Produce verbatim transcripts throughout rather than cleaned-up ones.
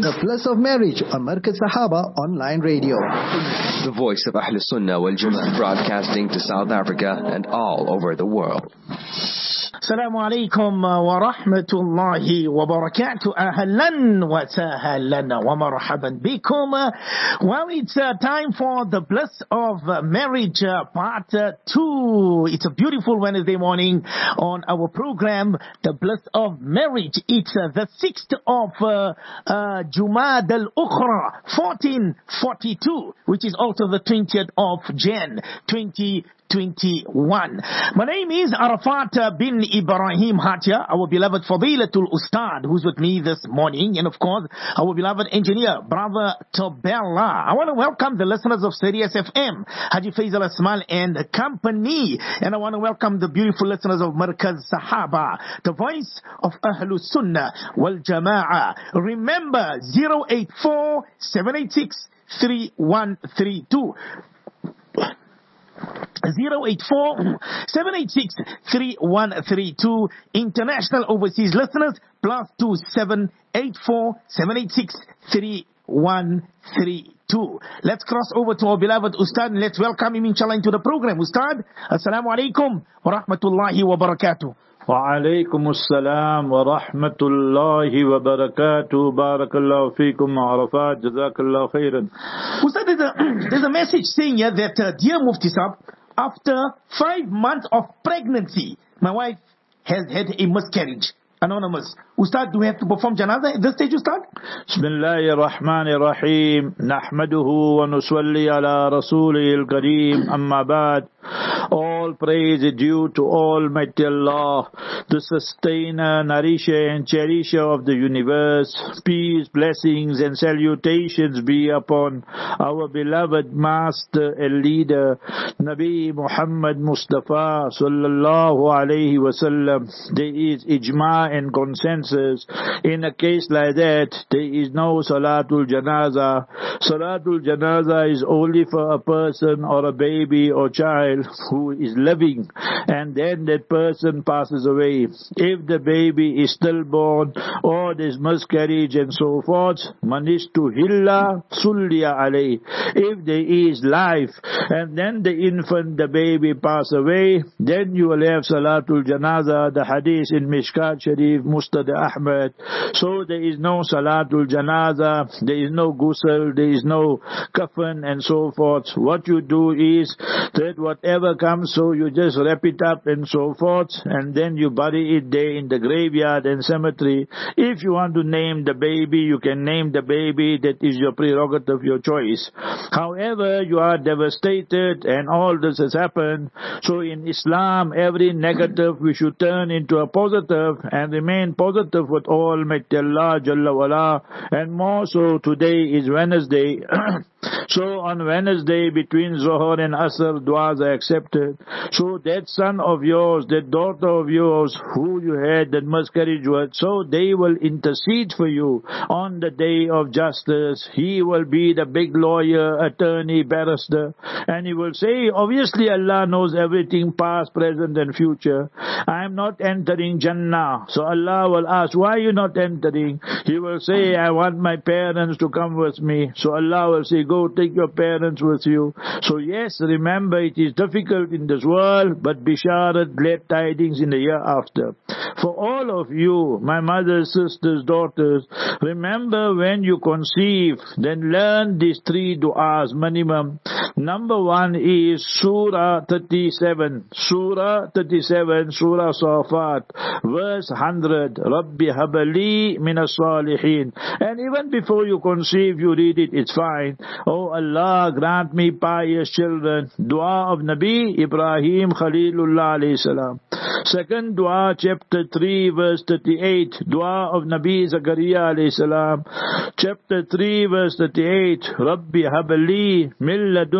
The Bliss of Marriage on Markaz Sahaba Online Radio. The voice of Ahl Sunnah wal Jama'ah, broadcasting to South Africa and all over the world. Assalamu alaikum wa rahmatullahi wa barakatuh. Ahlan wa sahlan wa marhaban bikum. Well, it's uh, time for the Bliss of Marriage uh, part uh, two. It's a beautiful Wednesday morning on our program, the Bliss of Marriage. It's uh, the sixth of uh, uh, Jumad al-Ukhra, fourteen forty-two, which is also the twentieth of January, twenty twenty-one. My name is Arafat bin Ibrahim Hatia, our beloved Fadilatul Ustad, who's with me this morning, and of course, our beloved engineer, Brother Tobella. I want to welcome the listeners of Sirius F M, Haji Faisal Asmal and company, and I want to welcome the beautiful listeners of Markaz Sahaba, the voice of Ahlus Sunnah wal Jama'ah. Remember, zero eight four, seven eight six, three one three two. zero eight four, seven eight six, three one three two. International overseas listeners, plus two seven eight four, seven eight six, three one three two. Let's cross over to our beloved Ustad and let's welcome him inshallah into the program. Ustad, Assalamu alaikum wa rahmatullahi wa barakatuh. Wa alaikum assalam wa rahmatullahi wa barakatuh. Barakallahu feekum Arafat. Jazakallahu khairan. Ustad, there's a, there's a message saying here that, uh, dear Mufti Sahab, after five months of pregnancy, my wife has had a miscarriage. Anonymous. Ustad, do we have to perform janazah at this stage, Ustad? Bismillahir Rahmanir Rahim. Nahmaduhu wa nusalli ala rasulil kareem. Amma ba'd. All praise is due to Almighty Allah, the sustainer, nourisher and cherisher of the universe. Peace, blessings and salutations be upon our beloved master and leader, Nabi Muhammad Mustafa sallallahu alayhi wasallam. There is ijma and consensus. In a case like that, there is no Salatul Janazah. Salatul Janazah is only for a person or a baby or child who is living, and then that person passes away. If the baby is stillborn or there's miscarriage and so forth, manistu hilla sulliya alay. If there is life and then the infant, the baby pass away, then you will have Salatul Janazah, the hadith in Mishkat Sharif, Mustad Ahmad. So there is no Salatul Janazah, there is no ghusl, there is no kafan and so forth. What you do is that whatever comes, so you just wrap it up and so forth, and then you bury it there in the graveyard and cemetery. If you want to name the baby, you can name the baby. That is your prerogative, your choice. However, you are devastated and all this has happened. So in Islam, every negative we should turn into a positive and remain positive with Almighty Allah Jalla wala. And more so, today is Wednesday. So on Wednesday, between Zohar and Asr, du'as are accepted. So that son of yours, that daughter of yours, who you had that miscarriage with, so they will intercede for you on the day of justice. He will be the big lawyer, attorney, barrister, and he will say, obviously Allah knows everything, past, present and future. I am not entering Jannah. So Allah will ask, why are you not entering? He will say, I want my parents to come with me. So Allah will say, go take your parents with you. So yes, remember it is difficult in this world, but bisharat, glad tidings in the year after. For all of you, my mothers, sisters, daughters, remember when you conceive, then learn these three du'as minimum. Number one is Surah thirty-seven. Surah thirty-seven, Surah Safat, verse one hundred. Rabbi habali minas salihin. And even before you conceive, you read it, it's fine. Oh Allah, grant me pious children. Dua of Nabi Ibrahim Khalilullah alayhi salam. Second dua, chapter three, verse thirty-eight. Dua of Nabi Zakaria alayhi salam. Chapter three, verse thirty-eight. Rabbi habali min ladun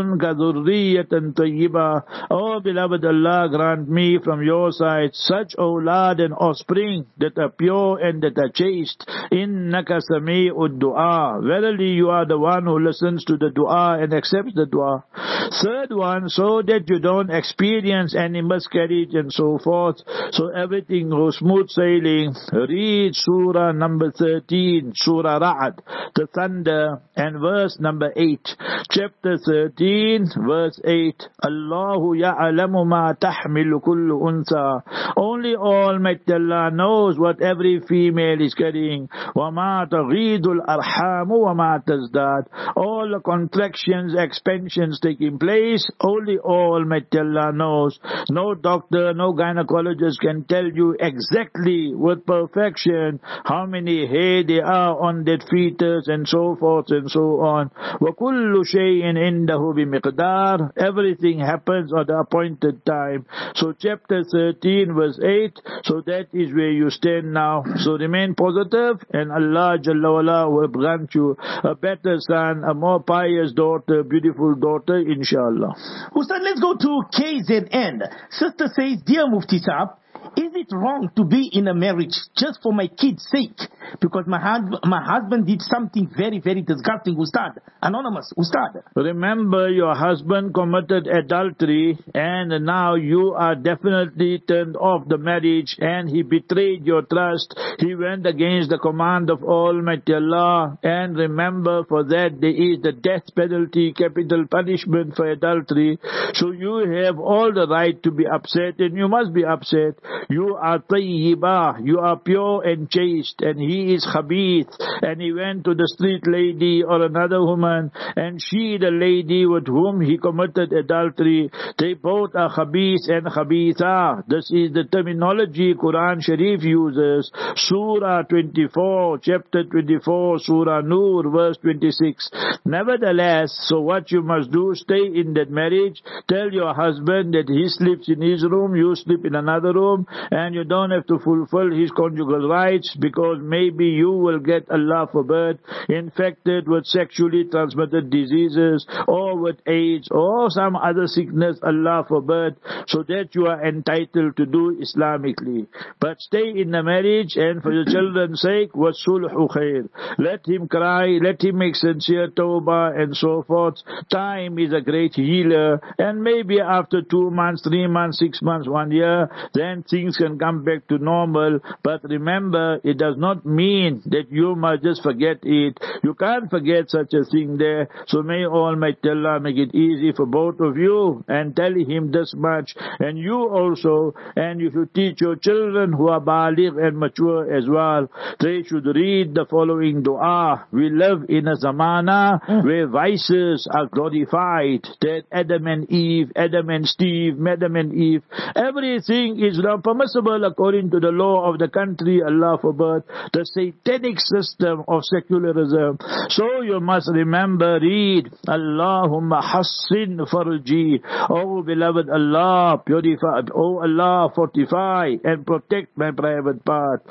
ladunka dhurriyatan tayyiba. Oh beloved Allah, grant me from your side such awlad and offspring that are pure and that are chaste. Innaka sami'ud du'a. Verily you are the one who listens to the dua and accepts the dua. Third one, so that you don't experience any miscarriage and so forth, so everything goes smooth sailing, read Surah number thirteen, Surah Ra'ad, the thunder, and verse number eight. Chapter thirteen, verse eight. Allahu ya'alamu ma tahmilu kullu unsa. Only Almighty Allah knows what every female is carrying. Wa ma taghidul arhamu wa ma tazdad. All the contractions, expansions taking place, only Almighty Allah knows. No doctor, no gynecologist can tell you exactly with perfection how many hair they are on that fetus and so forth and so on. وَكُلُّ شَيْءٍ عِنْدَهُ بِمِقْدَارٍ. Everything happens at the appointed time. So chapter thirteen verse eight, so that is where you stand now. So remain positive and Allah Jalla wala will grant you a better son, a more pious daughter, beautiful daughter, inshallah. Ustad, let's go to K Z N. Sister says, Dear Mufti Saab, is it wrong to be in a marriage just for my kid's sake? Because my, hus- my husband did something very, very disgusting, Ustad. Anonymous, Ustad. Remember, your husband committed adultery and now you are definitely turned off the marriage and he betrayed your trust. He went against the command of Almighty Allah. And remember, for that there is the death penalty, capital punishment for adultery. So you have all the right to be upset and you must be upset. You are tayyibah, you are pure and chaste, and he is khabith, and he went to the street lady or another woman, and she the lady with whom he committed adultery. They both are khabith and khabitha. This is the terminology Quran Sharif uses. Surah twenty-four, chapter twenty-four, Surah Nur, verse twenty-six. Nevertheless, so what you must do, stay in that marriage. Tell your husband that he sleeps in his room, you sleep in another room, and you don't have to fulfill his conjugal rights, because maybe you will get, Allah forbid, infected with sexually transmitted diseases or with AIDS or some other sickness, Allah forbid, so that you are entitled to do Islamically. But stay in the marriage, and for your children's sake, wasulhu khair. Let him cry, let him make sincere tawbah and so forth. Time is a great healer, and maybe after two months, three months, six months, one year, then things can come back to normal. But remember, it does not mean that you must just forget it. You can't forget such a thing there. So may Almighty Allah make it easy for both of you, and tell him this much, and you also, and you should teach your children who are baligh and mature as well. They should read the following dua. We live in a zamana where vices are glorified. That Adam and Eve, Adam and Steve, Madam and Eve, everything is not permissible according to the law of the country, Allah forbid, the satanic system of secularism. So you must remember, read, Allahumma hassin farji. Oh beloved Allah, purify, oh Allah, fortify and protect my private part.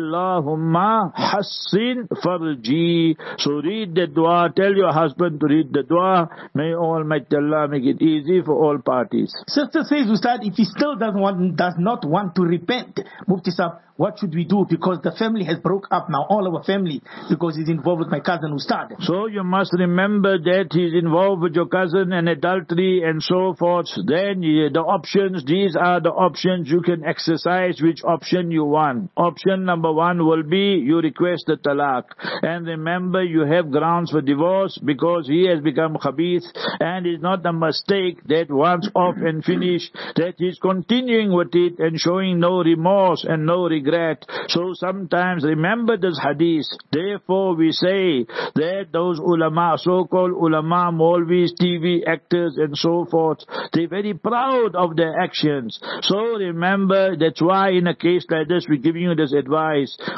Allahumma hassin farji. So read the dua, tell your husband to read the dua. May Almighty Allah make it easy for all parties. Sister says, Ustad, if he still doesn't want, does not want to repent, Mufti Saab, what should we do? Because the family has broke up now, all our family, because he's involved with my cousin Ustad. So you must remember that he's involved with your cousin and adultery and so forth. Then the options, these are the options you can exercise, which option you want. Option number one will be you request the talaq. And remember, you have grounds for divorce because he has become khabith, and it's not a mistake that once off and finished, that he's continuing with it and showing no remorse and no regret. So sometimes remember this hadith. Therefore we say that those ulama, so-called ulama, Maulvis, T V actors and so forth, they're very proud of their actions. So remember, that's why in a case like this we're giving you this advice. Kullu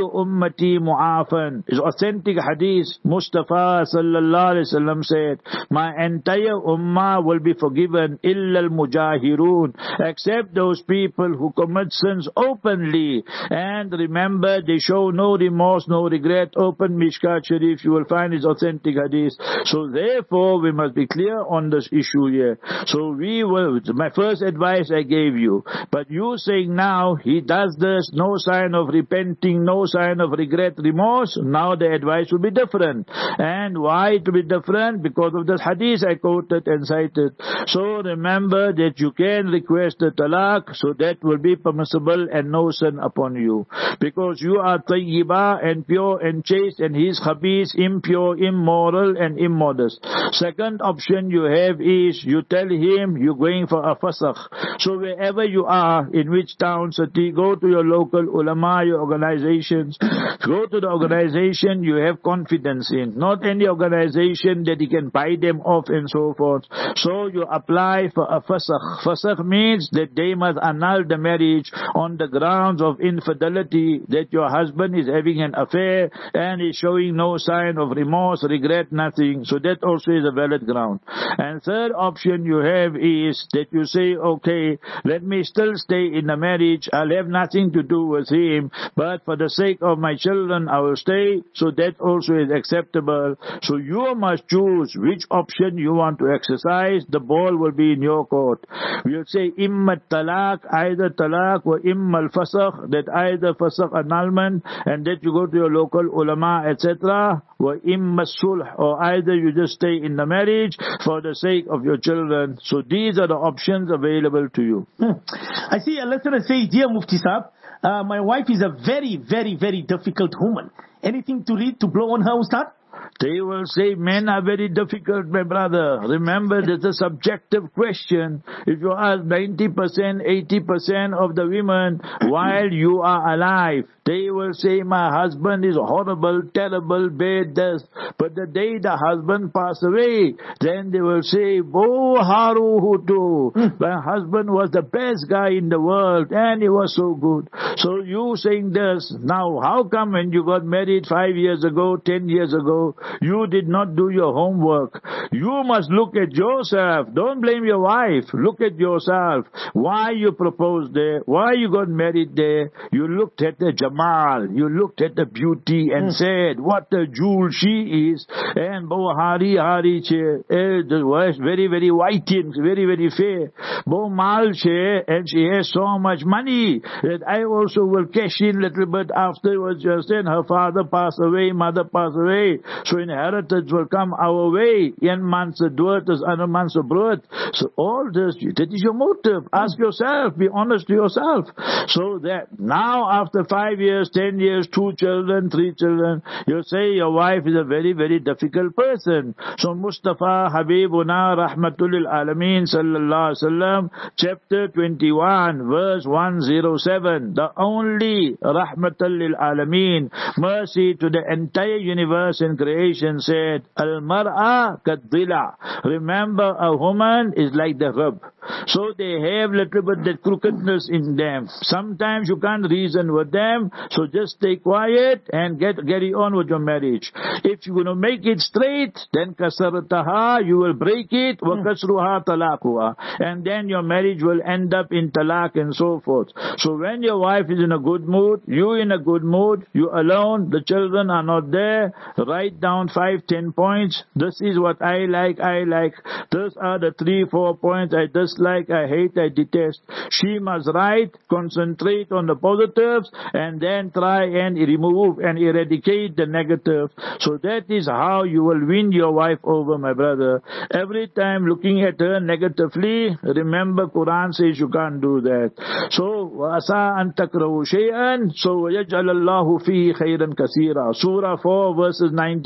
kullu ummati mu'afan. It's authentic hadith. Mustafa sallallahu alaihi wasallam said, my entire ummah will be forgiven, illa al-mujahirun, except those people who commit sins openly. And remember, they show no remorse, no regret. Open Mishkat Sharif, you will find his authentic hadith. So therefore, we must be clear on this issue here. So we will, my first advice I gave you, but you saying now, he does this, no sign of repenting, no sign of regret, remorse, now the advice will be different. And why it will be different? Because of this hadith I quoted and cited. So remember that you can request the talaq, so that will be permissible and no sin upon you. Because you are tayyiba and pure and chaste, and he is khabith, impure, immoral and immodest. Second option you have is, you tell him you're going for a fasakh. So wherever you are, in which town, city, go to your local ulama, your organizations. Go to the organization you have confidence in. Not any organization that you can buy them off and so forth. So you apply for a fasakh. Fasakh means that they must annul the marriage on the grounds of infidelity, that your husband is having an affair and is showing no sign of remorse, regret, nothing. So that also is a valid ground. And third option you have is that you say, okay, let me still stay in the marriage. I'll have nothing to do with him, but for the sake of my children, I will stay. So that also is acceptable. So you must choose which option you want to exercise. The ball will be in your court. We'll say imma talaq, either talaq or imma al-fasakh, that either fasakh annulment, and that you go to your local ulama, et cetera, or imma sulh, or either you just stay in the marriage for the sake of your children. So these are the options available to you. Hmm. I see a listener say, dear Mufti Saab, uh, my wife is a very, very, very difficult woman. Anything to read to blow on her, Ustad? They will say men are very difficult, my brother. Remember, that's a subjective question. If you ask ninety percent, eighty percent of the women while you are alive, they will say, my husband is horrible, terrible, bad, this. But the day the husband passes away, then they will say, oh, haru hutu. My husband was the best guy in the world and he was so good. So you saying this, now how come when you got married five years ago, ten years ago, you did not do your homework? You must look at yourself. Don't blame your wife. Look at yourself. Why you proposed there? Why you got married there? You looked at the Jamal. You looked at the beauty and mm. said, what a jewel she is. And Bo Hari Hari che, was very, very white and very, very fair. Bo Mal che, and she has so much money that I also will cash in a little bit afterwards. Just then her father passed away, mother passed away. So inheritance will come our way. Een man se dood is ander man se brood. So all this, that is your motive. Ask yourself, be honest to yourself. So that now after five years, ten years, two children, three children, you say your wife is a very, very difficult person. So Mustafa Habibuna Rahmatul Alameen Sallallahu Alaihi Wasallam, chapter twenty-one, verse one oh seven, the only Rahmatul Alameen, mercy to the entire universe and creation, said, Al-mar'a kad-dila. Remember, a woman is like the rib. So they have little bit that crookedness in them. Sometimes you can't reason with them, so just stay quiet and get carry on with your marriage. If you're going to make it straight, then kasarataha, you will break it, wa kasruha talaquha, and then your marriage will end up in talaq and so forth. So when your wife is in a good mood, you in a good mood, you alone, the children are not there, write down five, ten points. This is what I like, I like. These are the three, four points I dislike, I hate, I detest. She must write, concentrate on the positives, and then try and remove and eradicate the negative. So that is how you will win your wife over, my brother. Every time looking at her negatively, remember Quran says you can't do that. So, وَأَسَىٰ أَن تَكْرَهُ شَيْئًا, so وَيَجْعَلَ اللَّهُ فِيهِ خَيْرًا كَثِيرًا. Surah four, verses nineteen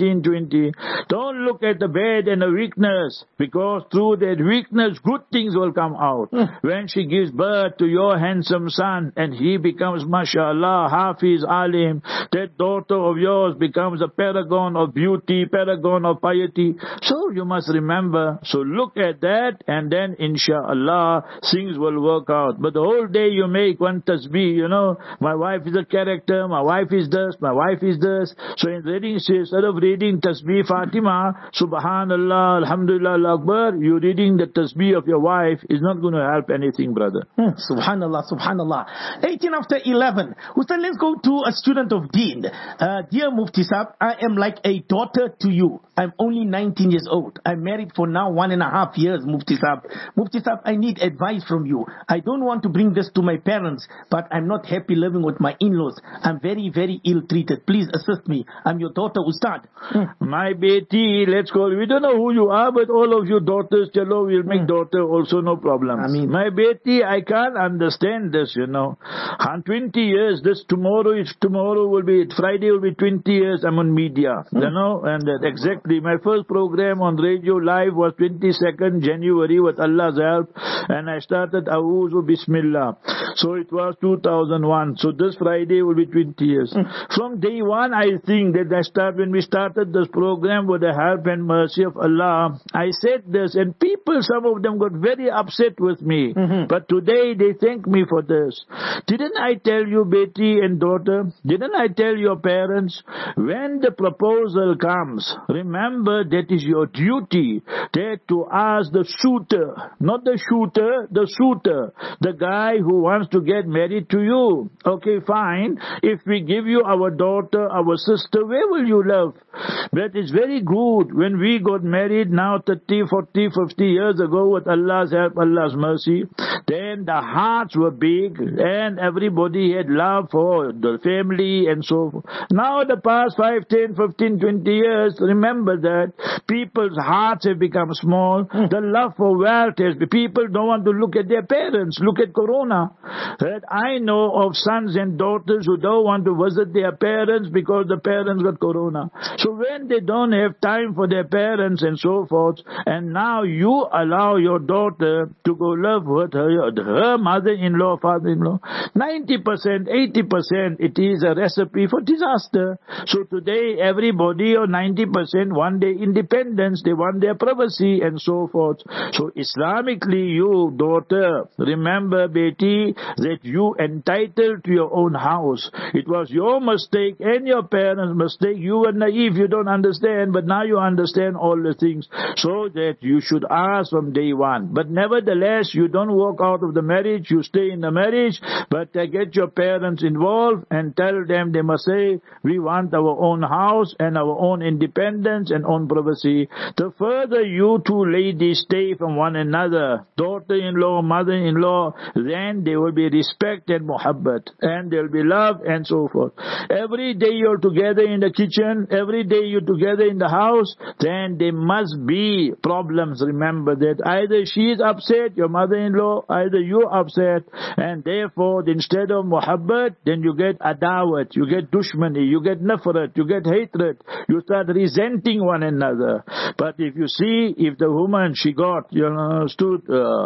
nineteen, twenty. Don't look at the bad and the weakness, because through that weakness, good things will come out. Mm. When she gives birth to your handsome son, and he becomes, mashallah, Hafiz Alim, that daughter of yours becomes a paragon of beauty, paragon of piety. So you must remember, so look at that, and then inshallah, things will work out. But the whole day you make one tasbih, you know, my wife is a character, my wife is this, my wife is this. So in reading, instead of reading tasbih Fatima, subhanallah, alhamdulillah, Allah Akbar, you reading the tasbih of your wife is not going to help anything, brother. Hmm. Subhanallah, subhanallah. eighteen after eleven. Ustad, let's go to a student of Deen. Uh, dear Mufti Sahib, I am like a daughter to you. I'm only nineteen years old. I'm married for now one and a half years, Mufti Sahib. Mufti Sahib, I need advice from you. I don't want to bring this to my parents, but I'm not happy living with my in-laws. I'm very, very ill-treated. Please assist me. I'm your daughter, Ustad. Hmm. My Beti, let's go. We don't know who you are, but all of you daughters, chalo, we'll make hmm. daughter also, no problem. I mean, my Beti, I can't understand this, you know. On twenty years, this tomorrow is tomorrow will be, Friday will be twenty years, I'm on media, hmm. you know, and that exactly. My first program on radio live was twenty-second January with Allah's help, and I started Auzu Bismillah. So it was two thousand one. So this Friday will be twenty years. Hmm. From day one, I think that I start, when we started this program with the help and mercy of Allah, I said this, and people, some of them got very upset with me. Mm-hmm. But today they thank me for this. Didn't I tell you, Beti and daughter? Didn't I tell your parents? When the proposal comes, remember that is your duty, that to ask the suitor, not the shooter, the suitor, the guy who wants to get married to you. Okay, fine. If we give you our daughter, our sister, where will you live? But it's very good. When we got married now thirty, forty, fifty years ago with Allah's help, Allah's mercy, then the hearts were big and everybody had love for the family and so forth. Now the past five, ten, fifteen, twenty years, remember that people's hearts have become small. Mm. The love for wealth has, people don't want to look at their parents. Look at Corona. That I know of sons and daughters who don't want to visit their parents because the parents got Corona. So when they don't have time for their parents and so forth, and now you allow your daughter to go live with her, her mother-in-law, father-in-law, ninety percent, eighty percent, it is a recipe for disaster. So today everybody, or ninety percent, want their independence, they want their privacy and so forth. So Islamically, you, daughter, remember, Beti, that you entitled to your own house. It was your mistake and your parents' mistake. You were naive, you don't understand, but now you understand all the things. So that you should ask from day one. But nevertheless, you don't walk out of the marriage, you stay in the marriage, but uh, get your parents involved and tell them they must say, we want our own house and our own independence and own privacy. The further you two ladies stay from one another, daughter-in-law, mother-in-law, then there will be respect and muhabbat, and there will be love and so forth. Every day you're together in the kitchen, every day you're together in the house, then there must be problems. Remember that either she is upset, your mother-in-law, either you're upset, and therefore instead of muhabbat, then you get adawat, you get dushmani, you get nafrat, you get hatred, you start resenting one another. But if you see, if the woman, she got, you know, stood,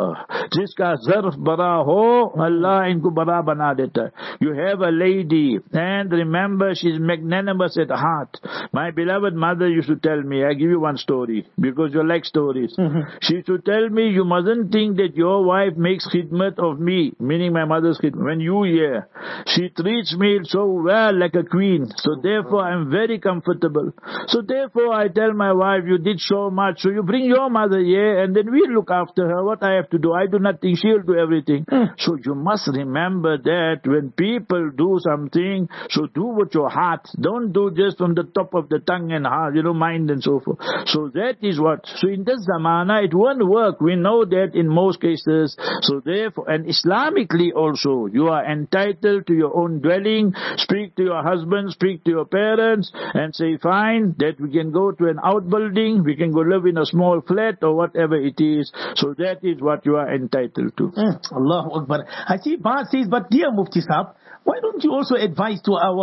jiska zarf bara ho, Allah inko bara bana deta. You have a lady, and remember, she's magnanimous at heart. My beloved mother used to tell me, I give you one story, because you like stories. Mm-hmm. She used to tell me, you mustn't think that your wife makes khidmat of me, meaning my mother's khidmat. When you here, she treats me so well like a queen. So therefore, I'm very comfortable. So therefore, I tell my wife, you did so much. So you bring your mother here, and then we look after her. What I have to do, I do nothing. She'll do everything. Mm. So you must remember that when people do something, so do with your heart. Don't do just from the top of the tongue and heart, you know, mind and so forth. So that is what. So in this zamana, it won't work. We know that in most cases. So therefore, and Islamically also, you are entitled to your own dwelling. Speak to your husband, speak to your parents, and say, fine, that we can go to an outbuilding, we can go live in a small flat or whatever it is. So that is what you are entitled to. Mm, Allahu Akbar. I see Ba says, but dear Mufti Sahib, why don't you also advise to our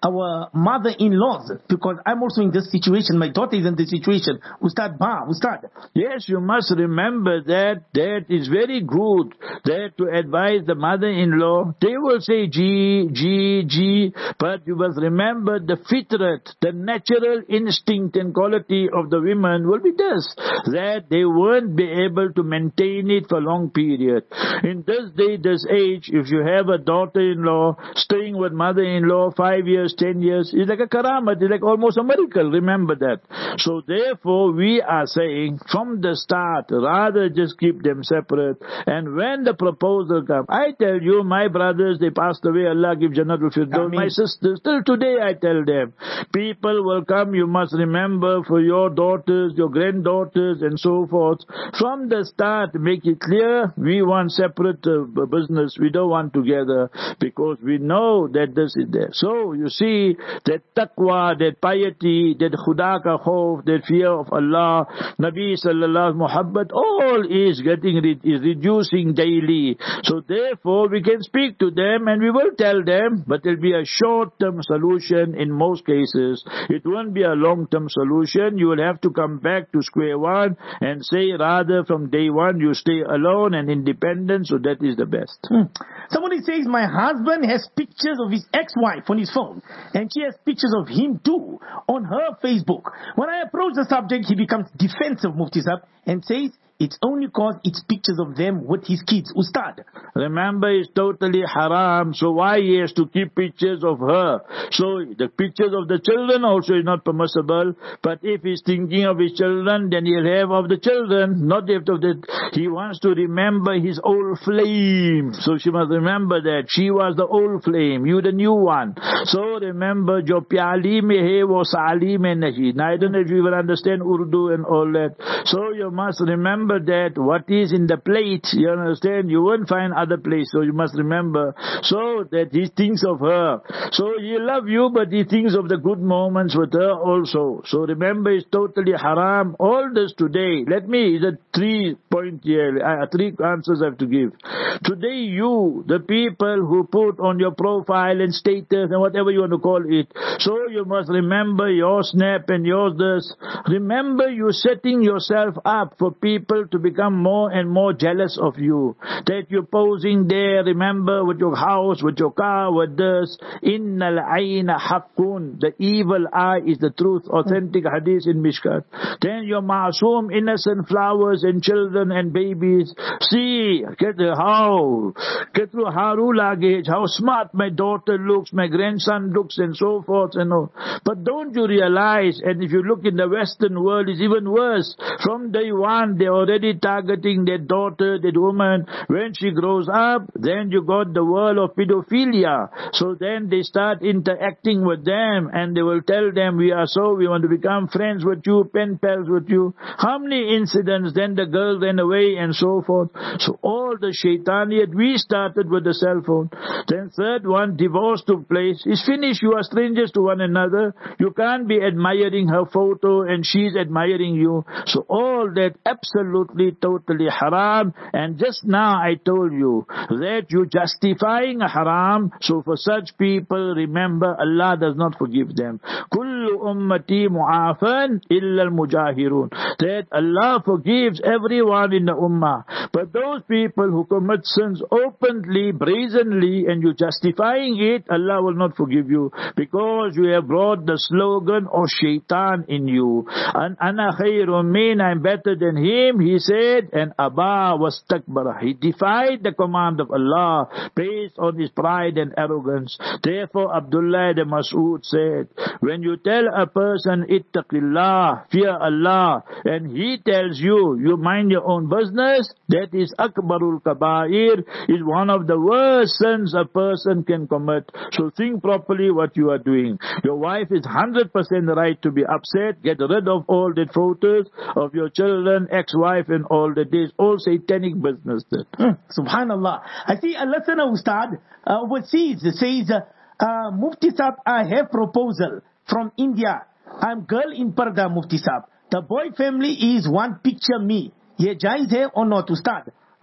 our mother-in-laws, because I'm also in this situation. My daughter is in this situation. Ustad Ba, Ustad. Yes, you must remember that that is very good, that to advise the mother-in-law. They will say G, G, G, but you must remember the fitrat, the natural instinct and quality of the women will be this, that they won't be able to maintain it for a long period. In this day, this age, if you have a daughter-in-law staying with mother-in-law five years, ten years, it's like a karamat, it's like almost a miracle, remember that. So therefore, we are saying from the start, rather just keep them separate. And when the proposal comes, I tell you, my brothers, they passed away, Allah give Jannatul Firdaus. My sisters, till today I tell them, people will come, you must remember for your daughters, your granddaughters and so forth. From the start, make it clear, we want separate uh, business, we don't want together, because we know that this is there. So you see, that taqwa, that piety, that khuda ka khauf, that fear of Allah, Nabi sallallahu muhabbat, all is getting, is reducing daily. So therefore, we can speak to them and we will tell them, but it will be a short-term solution in most cases. It won't be a long-term solution. You will have to come back to square one and say, rather from day one, you stay alone and independent, so that is the best. Hmm. Somebody says, my husband has pictures of his ex-wife on his phone, and she has pictures of him too on her Facebook. When I approach the subject, he becomes defensive, Mufti Sahib, and says, it's only cause it's pictures of them with his kids. Ustad. Remember, it's totally haram. So why he has to keep pictures of her? So the pictures of the children also is not permissible. But if he's thinking of his children, then he'll have of the children, not of the... He wants to remember his old flame. So she must remember that. She was the old flame. You the new one. So remember, jo pyali mein hai, wo sali mein nahi. Now I don't know if you will understand Urdu and all that. So you must remember that what is in the plate, you understand, you won't find other place, so you must remember, so that he thinks of her. So he love you, but he thinks of the good moments with her also. So remember, it's totally haram. All this today, let me, the three point here, uh, three answers I have to give. Today you, the people who put on your profile and status and whatever you want to call it, so you must remember your snap and yours this. Remember, you're setting yourself up for people to become more and more jealous of you. That you're posing there, remember, with your house, with your car, with this. Innal ayna haqqun. The evil eye is the truth. Authentic hadith in Mishkat. Then your masoom, innocent flowers and children and babies. See, get how, get haru lage, how smart my daughter looks, my grandson looks and so forth and all. But don't you realize, and if you look in the Western world, it's even worse. From day one, they already targeting their daughter, that woman. When she grows up, then you got the world of pedophilia. So then they start interacting with them and they will tell them, we are so, we want to become friends with you, pen pals with you. How many incidents, then the girl ran away and so forth. So all the shaitaniyat, we started with the cell phone. Then third one, divorce took place. It's finished, you are strangers to one another. You can't be admiring her photo and she's admiring you. So all that absolutely, totally haram. And just now I told you that you're justifying a haram. So for such people, remember, Allah does not forgive them. Kullu ummati mu'afan illa al-mujahirun. That Allah forgives everyone in the ummah. But those people who commit sins openly, brazenly, and you're justifying it, Allah will not forgive you. Because you have brought the slogan of shaitan in you. And ana khayrun min, I'm better than him, he said, and Aba was takbara. He defied the command of Allah based on his pride and arrogance. Therefore, Abdullah the Mas'ud said, when you tell a person, ittaqillah, fear Allah, and he tells you, you mind your own business, that is akbarul kabair, is one of the worst sins a person can commit. So think properly what you are doing. Your wife is one hundred percent right to be upset. Get rid of all the photos of your children, ex-wife and all that. Is all satanic business. That. Hmm. Subhanallah. I see a listener, Ustad, uh, overseas says, uh, uh, Mufti Sahib, I have proposal from India. I'm girl in Parda, Mufti Sahib. The boy family is one picture me. Ye jaiz hai or not, Ustad?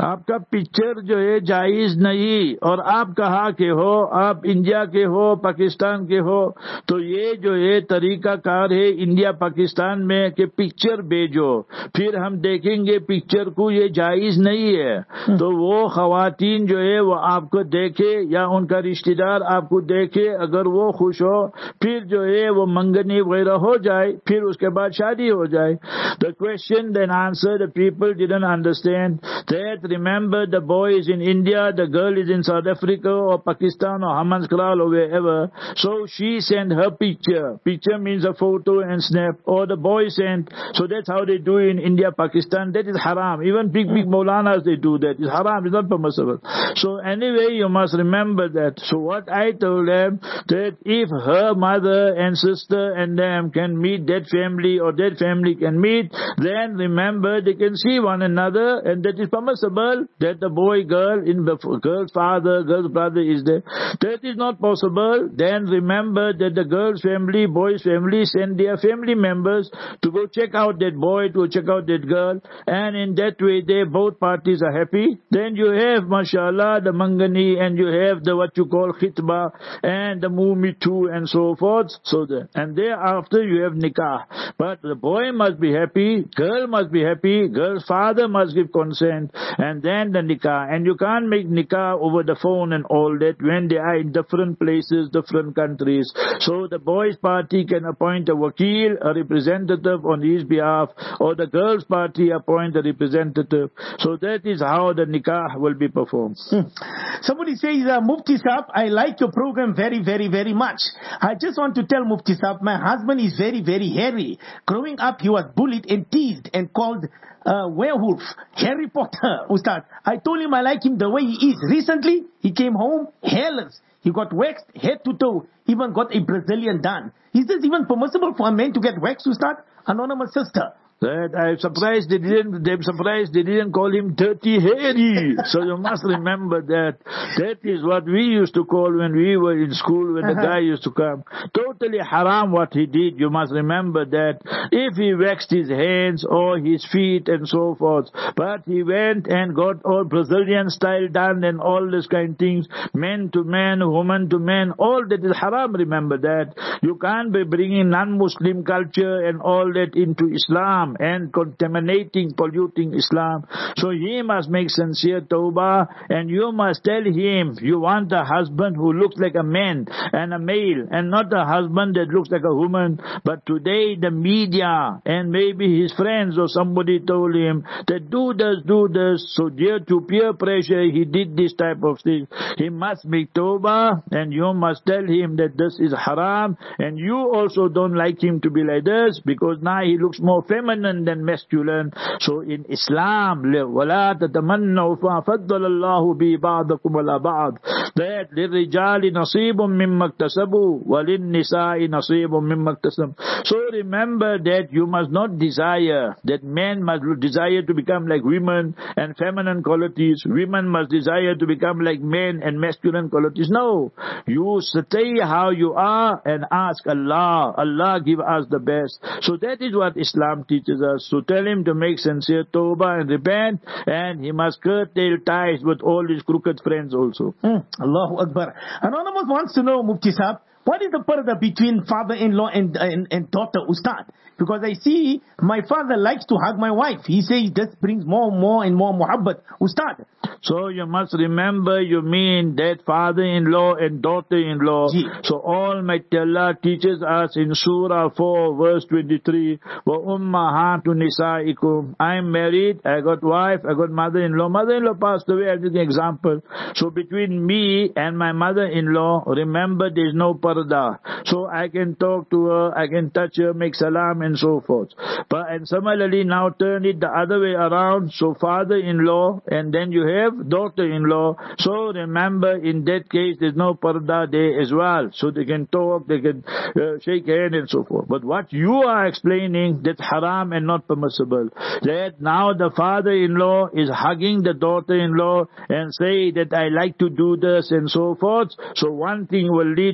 आपका picture जो है जायज नहीं, और आप कहाँ के हो, आप इंडिया के हो, पाकिस्तान के हो, तो ये जो है तरीका कार है इंडिया पाकिस्तान में कि पिक्चर भेजो, फिर हम देखेंगे पिक्चर को, ये जायज नहीं है। तो वो खवातीन जो है वो आपको देखे या उनका रिश्तेदार आपको देखे, अगर वो खुश हो फिर जो है वो मंगनी वगैरह हो जाए, फिर उसके बाद शादी हो जाए। The question then answer, the people didn't understand that remember the boy is in India, the girl is in South Africa or Pakistan or Hammanskraal or wherever. So she sent her picture. Picture means a photo and snap, or the boy sent. So that's how they do in India, Pakistan. That is haram. Even big, big Maulanas, they do that. It's haram. It's not permissible. So anyway, you must remember that. So what I told them, that if her mother and sister and them can meet that family or that family can meet, then remember they can see one another, and that is permissible, that the boy, girl, in the girl's father, girl's brother is there. That is not possible. Then remember that the girl's family, boy's family send their family members to go check out that boy, to check out that girl, and in that way they both parties are happy. Then you have, mashallah, the mangani, and you have the what you call khitbah and the mumitu and so forth. So the, and thereafter you have nikah. But the boy must be happy, girl must be happy, girl's father must give consent, and then the nikah. And you can't make nikah over the phone and all that when they are in different places, different countries. So the boy's party can appoint a wakil, a representative on his behalf, or the girl's party appoint a representative. So that is how the nikah will be performed. Hmm. Somebody says, uh, Mufti Saab, I like your program very, very, very much. I just want to tell Mufti Saab, my husband is very, very hairy. Growing up, he was bullied and teased and called uh, werewolf, Harry Potter, Ustad. I told him I like him the way he is. Recently, he came home hairless. He got waxed head to toe, even got a Brazilian done. Is this even permissible for a man to get waxed, Ustad? Anonymous sister. That I'm surprised they didn't, they're surprised they didn't call him Dirty Harry. So you must remember that. That is what we used to call when we were in school, when uh-huh. the guy used to come. Totally haram what he did. You must remember that. If he waxed his hands or his feet and so forth, but he went and got all Brazilian style done and all this kind of things, men to men, woman to men, all that is haram, remember that. You can't be bringing non-Muslim culture and all that into Islam and contaminating, polluting Islam. So he must make sincere tawbah, and you must tell him you want a husband who looks like a man and a male, and not a husband that looks like a woman. But today the media and maybe his friends or somebody told him that do this, do this. So due to peer pressure, he did this type of thing. He must make tawbah, and you must tell him that this is haram, and you also don't like him to be like this, because now he looks more feminine than masculine. So in Islam, وَلَا تَتَمَنَّوْا فَفَضَّلَ اللَّهُ بِي بَعْضَكُمْ عَلَى بَعْضٍ, that لِلرِّجَالِ نَصِيبٌ مِّمَّا اكْتَسَبُوا وَلِلنِّسَاءِ نَصِيبٌ مِّمَّا اكْتَسَبْنَ. So remember that you must not desire that men must desire to become like women and feminine qualities. Women must desire to become like men and masculine qualities. No. You stay how you are and ask Allah. Allah give us the best. So that is what Islam teaches us. So tell him to make sincere tawbah and repent, and he must curtail ties with all his crooked friends also. Mm. Allahu Akbar. Anonymous wants to know, Mufti Saab, what is the parda between father-in-law and, and, and daughter, Ustad? Because I see my father likes to hug my wife. He says this brings more and more and more muhabbat. Ustad. So you must remember, you mean that father-in-law and daughter-in-law. Gee. So Almighty Allah teaches us in Surah four, verse twenty-three, وَأُمَّهَاتُ نِسَائِكُمْ. I'm married, I got wife, I got mother-in-law. Mother-in-law passed away, I'll give you an example. So between me and my mother-in-law, remember there's no parda. So I can talk to her, I can touch her, make salam and so forth. But and similarly now turn it the other way around. So father-in-law and then you have daughter-in-law. So remember in that case there's no parda there as well. So they can talk, they can uh, shake hand and so forth. But what you are explaining, that's haram and not permissible. That now the father-in-law is hugging the daughter-in-law and say that I like to do this and so forth. So one thing will lead to another.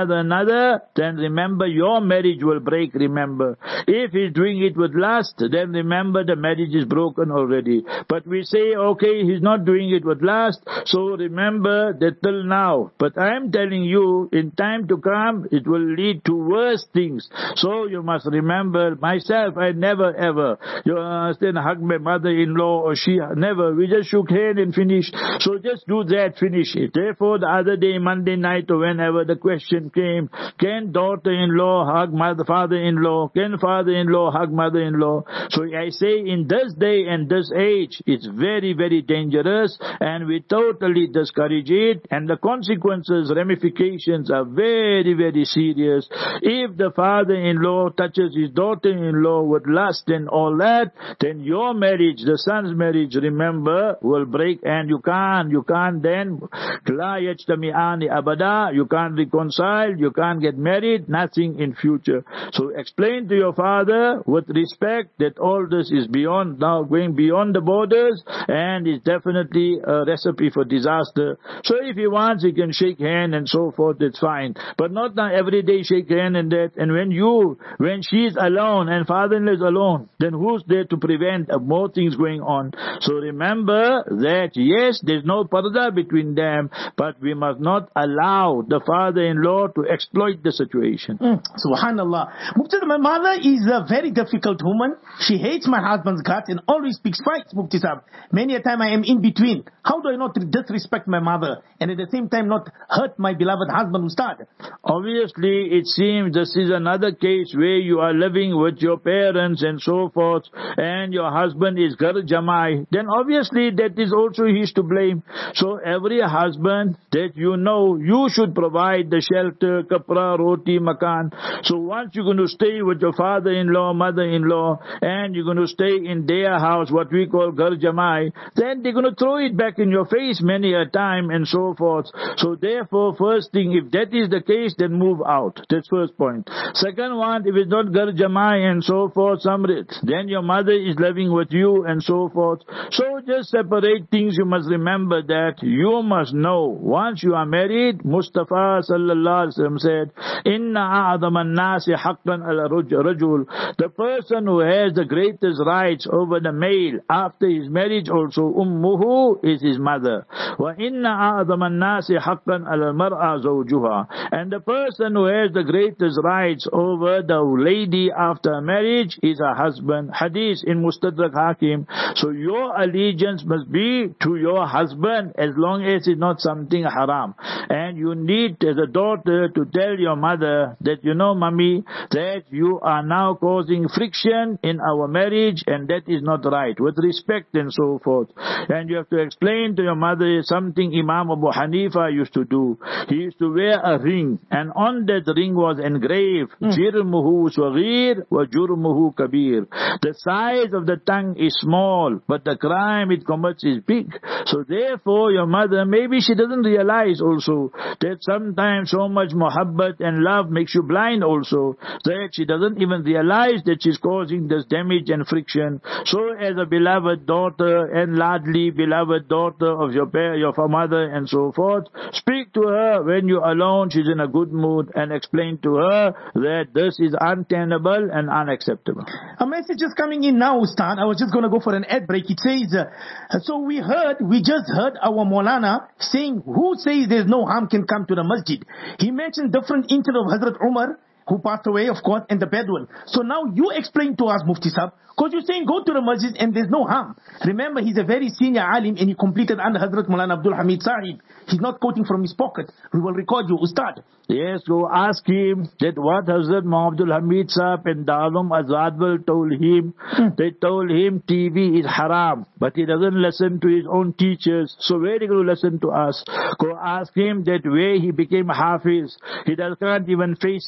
father another, then remember your marriage will break, remember. If he's doing it with lust, then remember the marriage is broken already. But we say, okay, he's not doing it with lust, so remember that till now. But I'm telling you, in time to come, it will lead to worse things. So you must remember, myself, I never ever, you understand, hug my mother-in-law or she, never. We just shook hand and finished. So just do that, finish it. Therefore, the other day, Monday night or whenever the question came, can daughter-in-law hug mother, father-in-law? Can father-in-law hug mother-in-law? So I say, in this day and this age, it's very, very dangerous, and we totally discourage it, and the consequences, ramifications are very, very serious. If the father-in-law touches his daughter-in-law with lust and all that, then your marriage, the son's marriage, remember, will break, and you can't, you can't then, la yajtami'ani abada, you can't reconcile, you can't get married, nothing in future. So explain to your father with respect that all this is beyond, now going beyond the borders, and is definitely a recipe for disaster. So if he wants, he can shake hand and so forth, it's fine. But not now every day shake hand and that. And when you, when she's alone and father-in-law is alone, then who's there to prevent more things going on? So remember that yes, there's no parda between them, but we must not allow the father-in-law to exploit the situation. Mm, Subhanallah. Mufti, my mother is a very difficult woman. She hates my husband's guts and always speaks fights, Mufti Sahib. Many a time I am in between. How do I not disrespect my mother and at the same time not hurt my beloved husband, Ustad? Obviously, it seems this is another case where you are living with your parents and so forth, and your husband is Gar Jamai. Then obviously that is also his to blame. So every husband that you know, you should provide the shelter, kapra, roti, makan. So once you're going to stay with your father-in-law, mother-in-law, and you're going to stay in their house, what we call Gar Jamai, then they're going to throw it back in your face many a time and so forth. So therefore, first thing, if that is the case, then move out. That's first point. Second one, if it's not Gar Jamai and so forth, Samrit, then your mother is living with you and so forth. So just separate things. You must remember that you must know, once you are married, Mustafa sallallahu alaihi wasallam said, Inna a'adhaman nasi haqqan ala rajul. The person who has the greatest rights over the male after his marriage also, ummuhu, is his mother. Wa inna a'adhaman nasi haqqan ala mar'a zawjuha. And the person who has the greatest rights over the lady after marriage is her husband. Hadith in Mustadrak Hakim. So your allegiance must be to your husband as long as it's not something haram. And you need, as a daughter, to tell your mother that, you know, mommy, that you are now causing friction in our marriage, and that is not right, with respect and so forth. And you have to explain to your mother something Imam Abu Hanifa used to do. He used to wear a ring, and on that ring was engraved, Jirmuhu Saghir wa Jurmuhu Kabir. The size of the tongue is small, but the crime it commits is big. So therefore, your mother, maybe she doesn't realize also that sometimes so much muhabbat and love makes you blind also, that she doesn't even realize that she's causing this damage and friction. So as a beloved daughter and ladly beloved daughter of your parent, your mother and so forth, speak to her when you're alone, she's in a good mood, and explain to her that this is untenable and unacceptable. A message is coming in now, Ustad. I was just going to go for an ad break. It says, uh, so we heard, we just heard our Maulana saying, who says there's no harm can come to the masjid? He mentioned different incidents of Hazrat Umar, who passed away, of course, and the Bedouin. So now you explain to us, Mufti Sahib, because you're saying go to the masjid and there's no harm. Remember, he's a very senior alim and he completed under Hazrat Maulana Abdul Hamid Sahib. He's not quoting from his pocket. We will record you, Ustad. Yes, go ask him that what Hazrat Muhammad Abdul Hamid Sahib and Dalum Azadwal told him. Hmm. They told him T V is haram, but he doesn't listen to his own teachers. So where are you going to listen to us? Go ask him that way he became Hafiz. He does, can't even face his teacher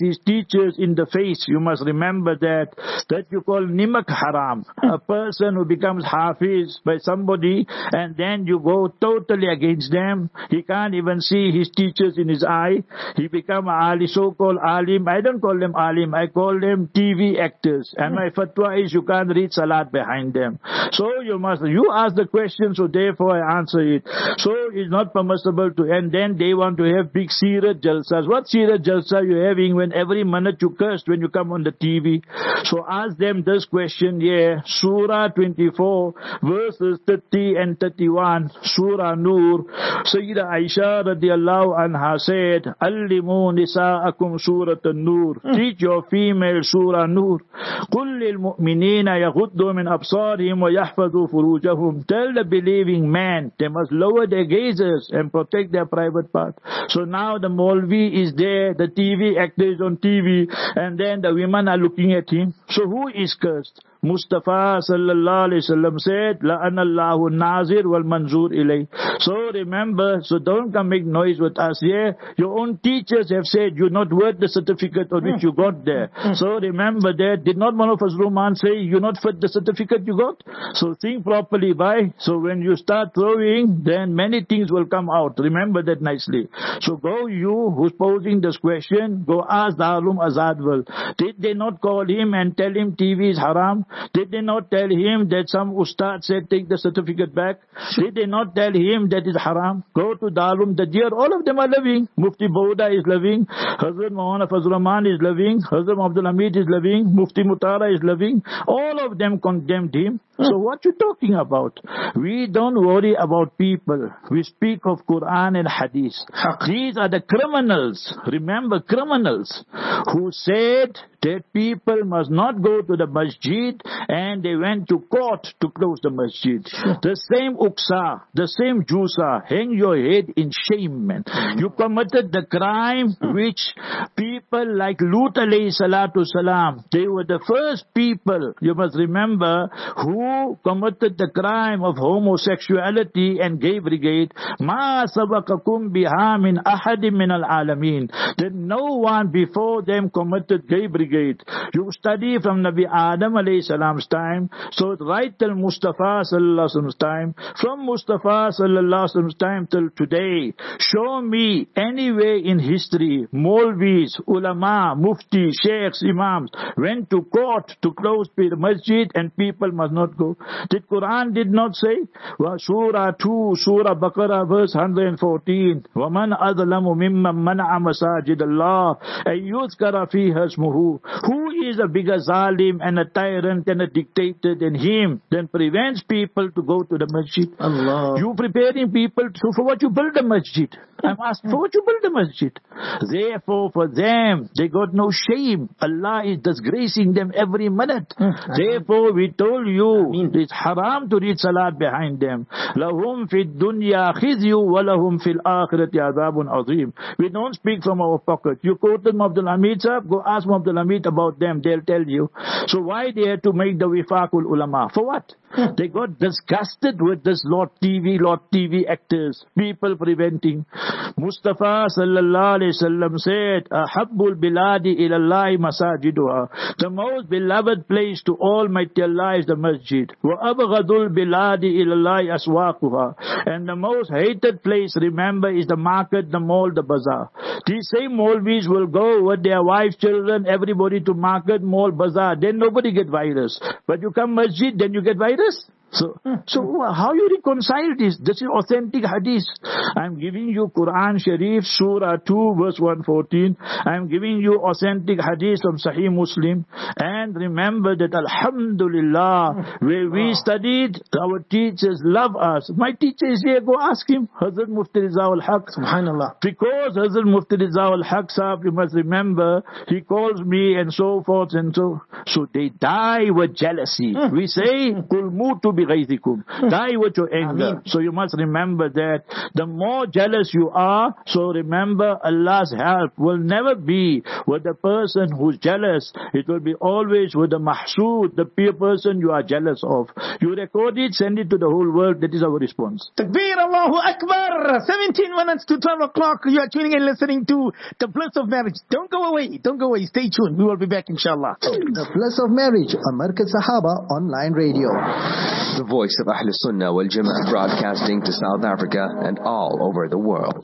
teachers in the face. You must remember that. That you call nimak haram. A person who becomes hafiz by somebody and then you go totally against them. He can't even see his teachers in his eye. He become ali, so-called alim. I don't call them alim. I call them T V actors. And my fatwa is you can't read salat behind them. So you must, you ask the question, so therefore I answer it. So it's not permissible to, and then they want to have big Sirat Jalsas. What Sirat Jalsa you having when every minute you cursed when you come on the T V? So ask them this question here. Surah twenty-four, verses thirty and thirty-one. Surah Nur. Sayyida Aisha radiallahu anha said, Allimu nisa'akum Surat An-Nur. Teach your female Surah Nur. Qul lil mu'minina yaghuddu min absarihim wa yahfadhu furujahum. Tell the believing man they must lower their gazes and protect their private part. So now the Maulvi is there, the T V actor is on T V, and then the women are looking at him. So who is cursed? Mustafa sallallahu alaihi wasallam said, La'anallahu nazir wal manzur ilay. So remember, so don't come make noise with us here. Your own teachers have said you're not worth the certificate on which you got there. So remember that. Did not one of us Roman say you're not fit the certificate you got? So think properly, bye. So when you start throwing, then many things will come out. Remember that nicely. So go you who's posing this question, go ask Darul Azadwal. Did they not call him and tell him T V is haram? Did they not tell him that some ustad said take the certificate back? Did they not tell him that is haram? Go to Darul Dajjal. All of them are living. Mufti Bauda is living. Hazrat Maulana Fazl Rahman is living. Hazrat Abdul Hamid is living. Mufti Mutara is living. All of them condemned him. So what you talking about? We don't worry about people. We speak of Quran and Hadith. These are the criminals. Remember, criminals who said that people must not go to the masjid and they went to court to close the masjid. The same uksa, the same jusa, hang your head in shame, man. You committed the crime which people like Lut alayhi salatu salam, they were the first people, you must remember, who committed the crime of homosexuality and gay brigade. Ma sabaqakum biha min ahadim min al-alamin. That no one before them committed gay brigade. You study from Nabi Adam alayhi salam's time, so right till Mustafa sallallahu alaihi wasallam's time, from Mustafa sallallahu alaihi wasallam's time till today, show me anywhere in history, Maulvis, ulama, mufti, sheikhs, imams went to court to close the masjid and people must not go. Did Quran did not say? Well, Surah two, Surah Baqarah, verse one hundred fourteen. وَمَنْ أَظْلَمُ مِمَّنْ مَنَعَ مَسَاجِدَ اللَّهِ أَن يُذْكَرَ فِيهَا اسْمُهُ. Who is a bigger zalim and a tyrant and a dictator than him, then prevents people to go to the masjid? Allah. You preparing people to, for what you build the masjid. I'm asking for what you build the masjid. Therefore, for them, they got no shame. Allah is disgracing them every minute. Therefore, we told you, it's haram to read salat behind them. لَهُمْ فِي الدُّنْيَا خِزْيُ وَلَهُمْ فِي الْآخِرَةِ عَذَابٌ عَظِيمٌ. We don't speak from our pocket. You quoted Abdul Hamid sahab, go ask Abdul Hamid about them, they'll tell you. So why they had to make the wifaqul ulama? For what? They got disgusted with this Lord T V, Lord T V actors, people preventing. Mustafa sallallahu alaihi wasallam said, Ahabbul biladi ilallahi masajiduha. The most beloved place to Almighty Allah is the masjid. Wa abghadul biladi ilallahi aswaquha. And the most hated place, remember, is the market, the mall, the bazaar. These same Maulvis will go with their wives, children, everybody to market, mall, bazaar. Then nobody get virus. But you come masjid, then you get virus. So, so how you reconcile this? This is authentic hadith. I'm giving you Quran Sharif, Surah two, verse one fourteen. I'm giving you authentic hadith from Sahih Muslim. And remember that Alhamdulillah, where we studied, our teachers love us. My teacher is here, go ask him. Hazrat Mufti Riza al-Haq. Subhanallah. Because Hazrat Mufti Riza al-Haq sahab, you must remember, he calls me and so forth and so. So they die with jealousy. We say, Kul mutu بِغَيْظِكُمْ. Die with your anger. Ameen. So you must remember that the more jealous you are, so remember Allah's help will never be with the person who's jealous. It will be always with the mahsood, the peer person you are jealous of. You record it, send it to the whole world. That is our response. Takbir, Allahu Akbar. seventeen minutes to twelve o'clock. You are tuning in listening to The Bliss of Marriage. Don't go away. Don't go away. Stay tuned. We will be back, inshallah. The Bliss of Marriage on Markaz Sahaba Online Radio. The voice of Ahl Sunnah wal Jama'ah, broadcasting to South Africa and all over the world.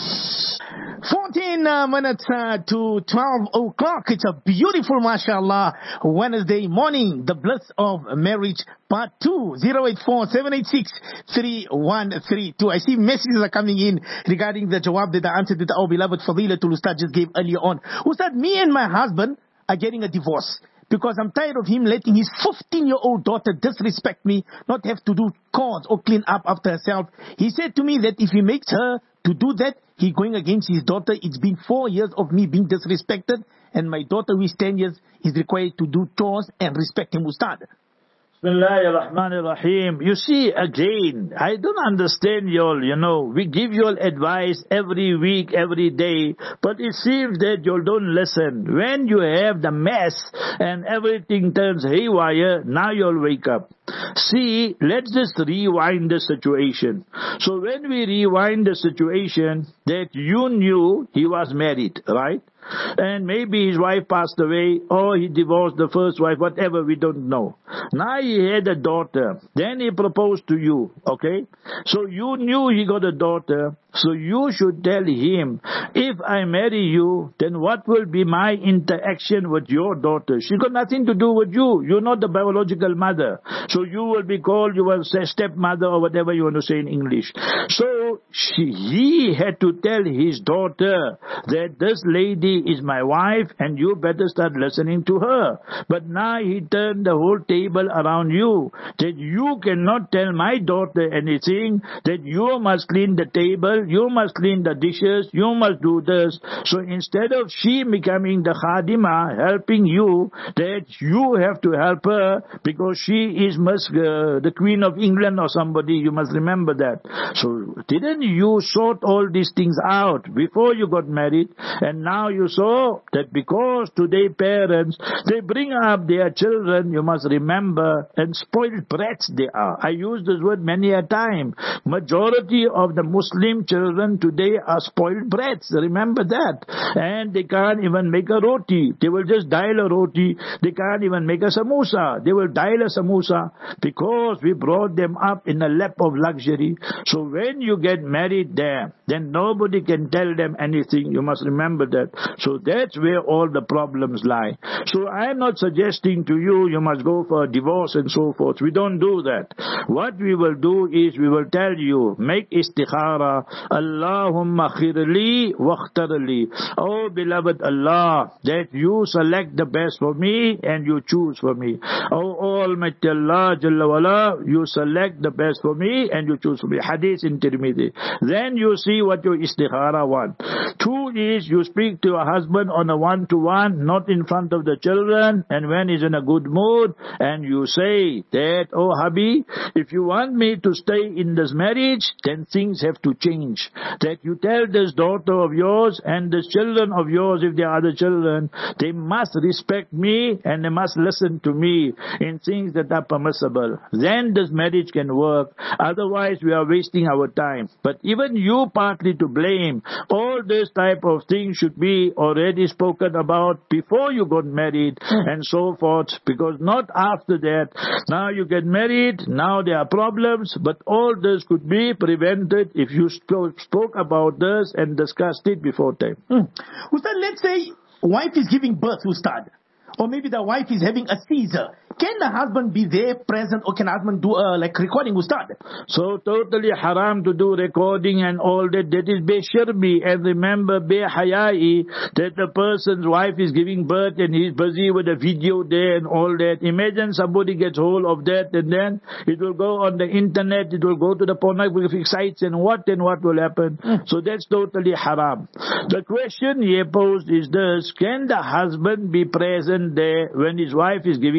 fourteen uh, minutes uh, to twelve o'clock. It's a beautiful, mashallah, Wednesday morning. The Bliss of Marriage, part two. zero eight four, seven eight six, three one three two. I see messages are coming in regarding the jawab that I answered that our beloved Fadilatul Ustad just gave earlier on. Ustad, me and my husband are getting a divorce because I'm tired of him letting his fifteen-year-old daughter disrespect me, not have to do chores or clean up after herself. He said to me that if he makes her to do that, he going against his daughter. It's been four years of me being disrespected, and my daughter, who is ten years, is required to do chores and respect him, Ustad. Bismillahir Rahmanir Rahim. You see, again, I don't understand y'all, you know, we give y'all advice every week, every day, but it seems that y'all don't listen. When you have the mess and everything turns haywire, now y'all wake up. See, let's just rewind the situation. So when we rewind the situation, that you knew he was married, right? And maybe his wife passed away, or he divorced the first wife, whatever, we don't know. Now he had a daughter. Then he proposed to you, okay? So you knew he got a daughter. So you should tell him, if I marry you, then what will be my interaction with your daughter? She got nothing to do with you. You're not the biological mother. So you will be called your stepmother or whatever you want to say in English. So she, he had to tell his daughter that this lady is my wife and you better start listening to her. But now he turned the whole table around you, that you cannot tell my daughter anything, that you must clean the table, you must clean the dishes, you must do this. So instead of she becoming the khadima, helping you, that you have to help her because she is must, uh, the Queen of England or somebody, you must remember that. So didn't you sort all these things out before you got married? And now you saw that because today parents, they bring up their children, you must remember, and spoiled brats they are. I use this word many a time. Majority of the Muslim children today are spoiled brats. Remember that. And they can't even make a roti. They will just dial a roti. They can't even make a samosa. They will dial a samosa because we brought them up in a lap of luxury. So when you get married there, then nobody can tell them anything. You must remember that. So that's where all the problems lie. So I'm not suggesting to you, you must go for a divorce and so forth. We don't do that. What we will do is we will tell you, make istikhara. Allahumma khirli waqtarli. Oh beloved Allah, that you select the best for me and you choose for me. Oh Almighty Allah Jalla wala, you select the best for me and you choose for me. Hadith in Tirmidhi. Then you see what your istikhara want. Two is you speak to your husband on a one-to-one, not in front of the children, and when he's in a good mood, and you say that, oh hubby, if you want me to stay in this marriage, then things have to change. That you tell this daughter of yours and this children of yours, if there are other children, they must respect me and they must listen to me in things that are permissible. Then this marriage can work. Otherwise, we are wasting our time. But even you partly to blame. All this type of things should be already spoken about before you got married and so forth. Because not after that. Now you get married, now there are problems, but all this could be prevented if you spoke, spoke about this and discussed it before time. Hmm. Ustad, let's say wife is giving birth, Ustad. Or maybe the wife is having a seizure. Can the husband be there, present, or can the husband do uh, like recording, Ustad? So totally haram to do recording and all that. That is be-shirbi. And remember, be-hayai, that the person's wife is giving birth and he's busy with a video there and all that. Imagine somebody gets hold of that and then it will go on the internet, it will go to the pornographic sites and what and what will happen. Mm. So that's totally haram. The question here posed is this: can the husband be present there when his wife is giving birth?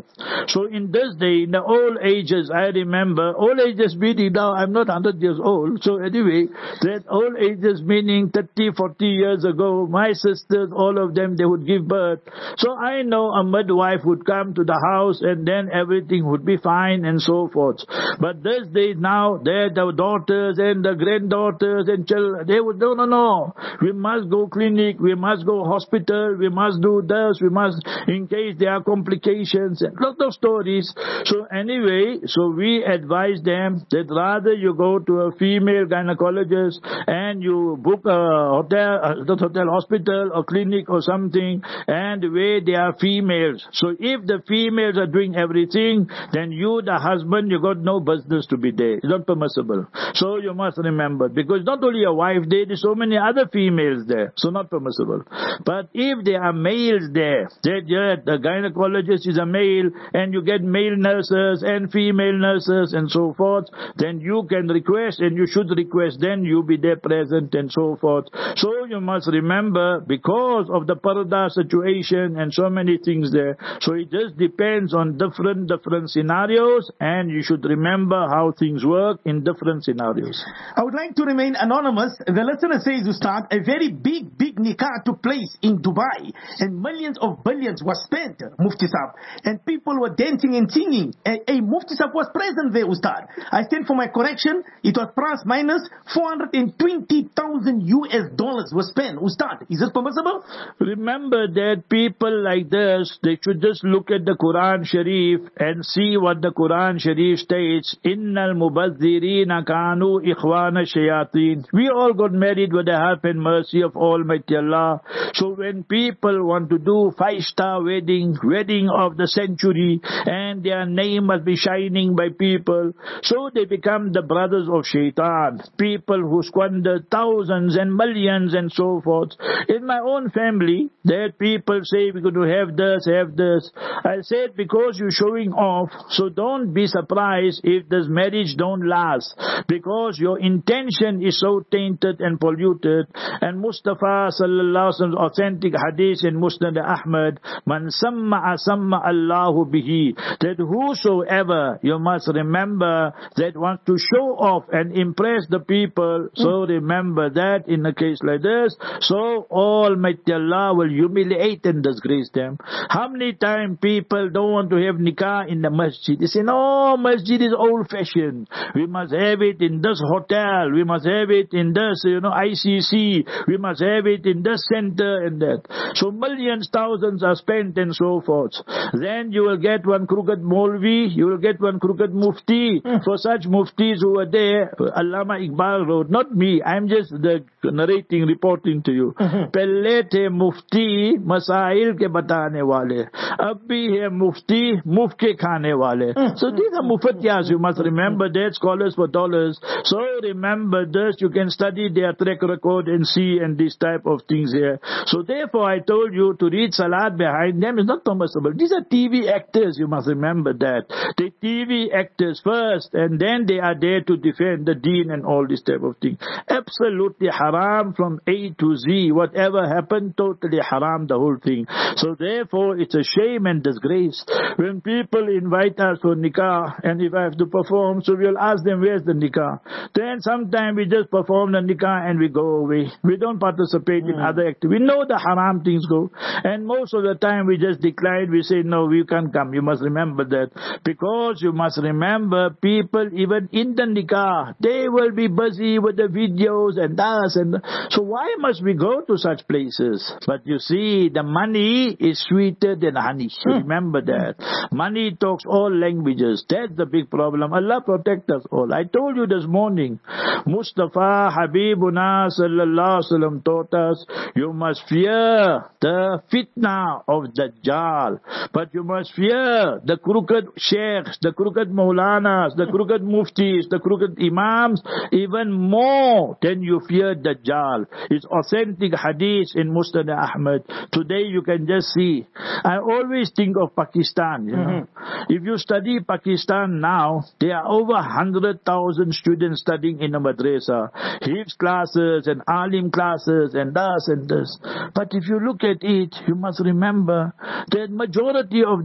So in this day, in the old ages, I remember, old ages meaning now, I'm not one hundred years old. So anyway, that old ages meaning thirty, forty years ago, my sisters, all of them, they would give birth. So I know a midwife would come to the house and then everything would be fine and so forth. But these days now, they're the daughters and the granddaughters and children, they would, no, no, no. We must go clinic, we must go hospital, we must do this, we must, in case there are complications, and lots of stories. So anyway, so we advise them that rather you go to a female gynecologist and you book a hotel, a hotel hospital or clinic or something, and where there are females. So if the females are doing everything, then you, the husband, you got no business to be there. It's not permissible. So you must remember, because not only your wife there, there's so many other females there. So not permissible. But if there are males there, that yeah, the gynecologist is a male, and you get male nurses and female nurses and so forth, then you can request, and you should request, then you be there present and so forth. So you must remember, because of the parda situation and so many things there, so it just depends on different, different scenarios, and you should remember how things work in different scenarios. I would like to remain anonymous. The listener says, Ustad, a very big, big nikah took place in Dubai, and millions of billions were spent, Mufti Saab, and people were dancing and singing. A, a Mufti Saab was present there, Ustad. I stand for my correction. It was plus minus four hundred twenty thousand U S dollars was spent. Ustad, is this permissible? Remember that people like this, they should just look at the Quran Sharif and see what the Quran Sharif states. Innal mubazzirina kanu ikhwana shayateen. We all got married with the help and mercy of Almighty Allah. So when people want to do five-star wedding, wedding of the century, and their name must be shining by people, so they become the brothers of shaitan. People who squander thousands and millions and so forth. In my own family, there people say we're going to have this, have this. I said, because you're showing off, so don't be surprised if this marriage don't last, because your intention is so tainted and polluted. And Mustafa sallallahu alaihi wasallam authentic hadith in Musnad Ahmad, man samma'a samma Allahu bihi, that whosoever, you must remember, that wants to show off and impress the people, so remember that in a case like this, so Almighty Allah will humiliate and disgrace them. How many times people don't want to have nikah in the masjid? They say, no, masjid is old-fashioned. We must have it in this hotel. We must have it in this, you know, I C C. We must have it in this center and that. So millions, thousands are spent and so forth. Then you will get one crooked Molvi, you will get one crooked Mufti. Mm. For such Muftis who are there, Allama Iqbal wrote, not me, I'm just the narrating, reporting to you. Pehle the Mufti, masail ke batane wale. Abhi hai Mufti, muf ke khane wale. So these are mufatiyas, you must remember that, scholars for dollars. So remember this, you can study their track record and see, and this type of things here. So therefore I told you to read Salat behind them is not permissible. These are T V actors, you must remember that. The T V actors first, and then they are there to defend the deen and all this type of thing. Absolutely haram from A to Z. Whatever happened, totally haram, the whole thing. So therefore it's a shame and disgrace. When people invite us for nikah, and if I have to perform, so we'll ask them, where's the nikah? Then sometimes we just perform the nikah and we go away. We don't participate in other activities. We know the haram things go. And most of the time we just decline. We say, no, we can't come. You must remember that. Because you must remember, people even in the nikah, they will be busy with the videos and das. And so why must we go to such places? But you see, the money is sweeter than honey. Hmm. Remember that. Money talks all languages. That's the big problem. Allah protect us all. I told you this morning, Mustafa Habibuna sallallahu alaihi wasallam taught us, you must fear the fitna of Dajjal, but you must fear the crooked sheikhs, the crooked maulanas, the crooked muftis, the crooked imams, even more than you fear Dajjal. It's authentic hadith in Musnad Ahmad. Today you can just see. I always think of Pakistan. You know, mm-hmm. If you study Pakistan now, there are over one hundred thousand students studying in a madrasa, Hifz classes and Alim classes and this and this. But if you look at it, you must remember that majority of them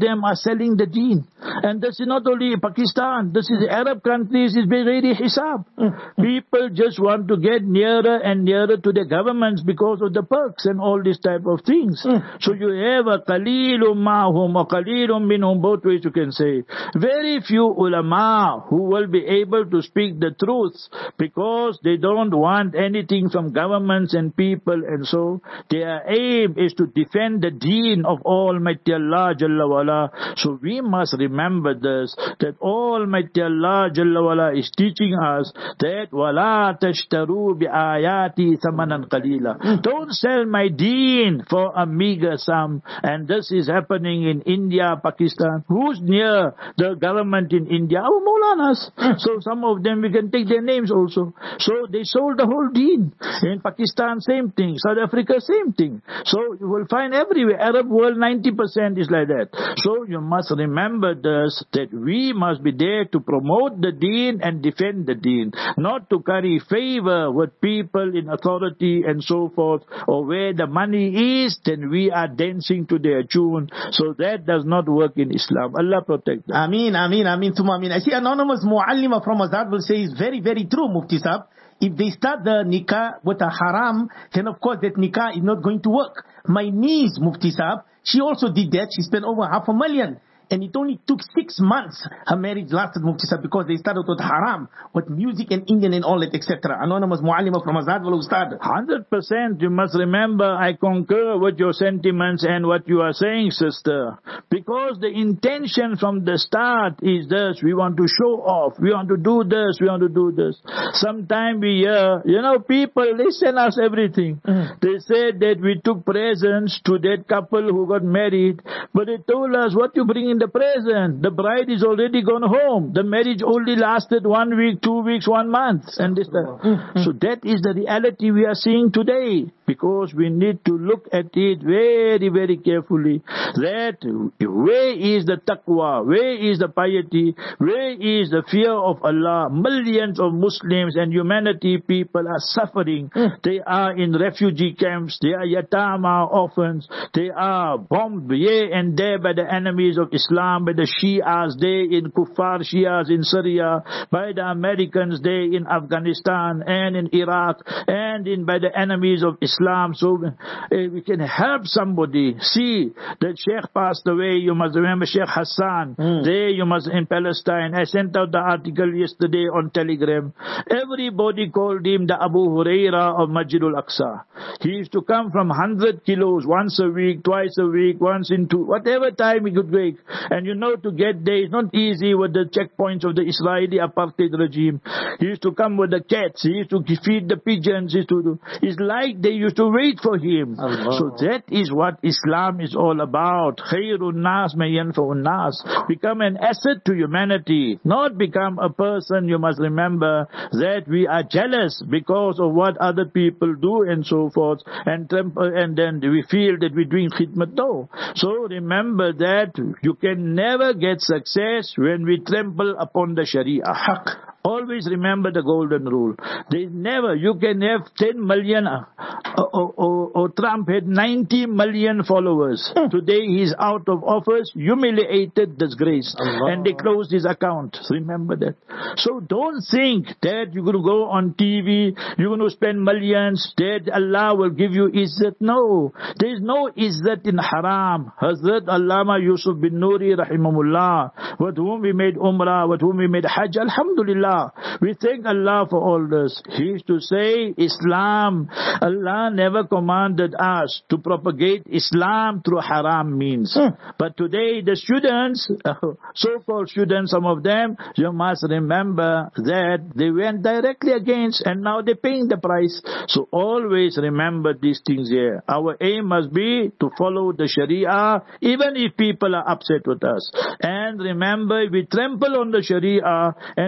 them are selling the deen. And this is not only Pakistan, this is Arab countries, it's very hisab. People just want to get nearer and nearer to their governments because of the perks and all these type of things. So you have a qalilum ma'hum or qalilum minhum, both ways you can say. Very few ulama who will be able to speak the truth because they don't want anything from governments and people, and so their aim is to defend the deen of Almighty Allah Jalla wala. So we must remember this, that Almighty Allah Jalla wala is teaching us that wala tashtaru bi ayati thamanan qalila. Don't sell my deen for a meager sum. And this is happening in India, Pakistan. Who's near the government in India? Our Maulanas. So some of them, we can take their names also. So they sold the whole deen. In Pakistan, same thing. South Africa, same thing. So you will find everywhere. Arab world, ninety percent is like that. So you must remember this, that we must be there to promote the deen and defend the deen. Not to curry favor with people in authority and so forth. Or where the money is, then we are dancing to their tune. So that does not work in Islam. Allah protect them. Ameen, Ameen, Ameen, Thumma Ameen. I see Anonymous Muallima from Azad will say it's very, very true, Mufti Sahib. If they start the nikah with a haram, then of course that nikah is not going to work. My niece, Mufti Sahib, she also did that. She spent over half a million. And it only took six months. Her marriage lasted, Mufti Sahib, because they started with haram, with music and Indian and all that, et cetera. Anonymous Muallima from Azad will start. one hundred percent. You must remember, I concur with your sentiments and what you are saying, sister. Because the intention from the start is this. We want to show off. We want to do this. We want to do this. Sometime we hear, you know, people, they send us everything. Mm. They said that we took presents to that couple who got married. But they told us, what you bring in the present? The bride is already gone home. The marriage only lasted one week, two weeks, one month. And this, that. Mm-hmm. So that is the reality we are seeing today. Because we need to look at it very, very carefully. That where is the taqwa? Where is the piety? Where is the fear of Allah? Millions of Muslims and humanity people are suffering. Mm. They are in refugee camps. They are yatama, orphans. They are bombed here and there by the enemies of Islam, by the Shias there in Kuffar Shias in Syria, by the Americans there in Afghanistan and in Iraq, and in by the enemies of Islam. So uh, we can help somebody. See that Sheikh passed away. You must remember Sheikh Hassan. Mm. There you must in Palestine. I sent out the article yesterday on Telegram. Everybody called him the Abu Huraira of Masjidul Aqsa. He used to come from one hundred kilos once a week, twice a week, once in two, whatever time he could wake. And you know, to get there is not easy with the checkpoints of the Israeli apartheid regime. He used to come with the cats. He used to feed the pigeons. He used to do. It's like they used to wait for him. Allah. So that is what Islam is all about. Khairun nas may yanfa'un nas. Become an asset to humanity. Not become a person. You must remember that we are jealous because of what other people do and so forth. And, and then we feel that we're doing khidmat. No. So remember that you can never get success when we trample upon the Sharia. Haq. Always remember the golden rule. There is never, you can have ten million, uh, or, or, or Trump had ninety million followers. Mm. Today he is out of office, humiliated, disgraced. Allah. And they closed his account. Remember that. So don't think that you're going to go on T V, you're going to spend millions, that Allah will give you izzat. No. There is no izzat in haram. Hazrat Allama Yusuf bin Nuri rahimahullah, with whom we made Umrah, with whom we made Hajj, alhamdulillah. We thank Allah for all this. He used to say, Islam, Allah never commanded us to propagate Islam through haram means. Hmm. But today the students, so-called students, some of them, you must remember that they went directly against, and now they're paying the price. So always remember these things here. Our aim must be to follow the Sharia, even if people are upset with us. And remember, we trample on the Sharia and people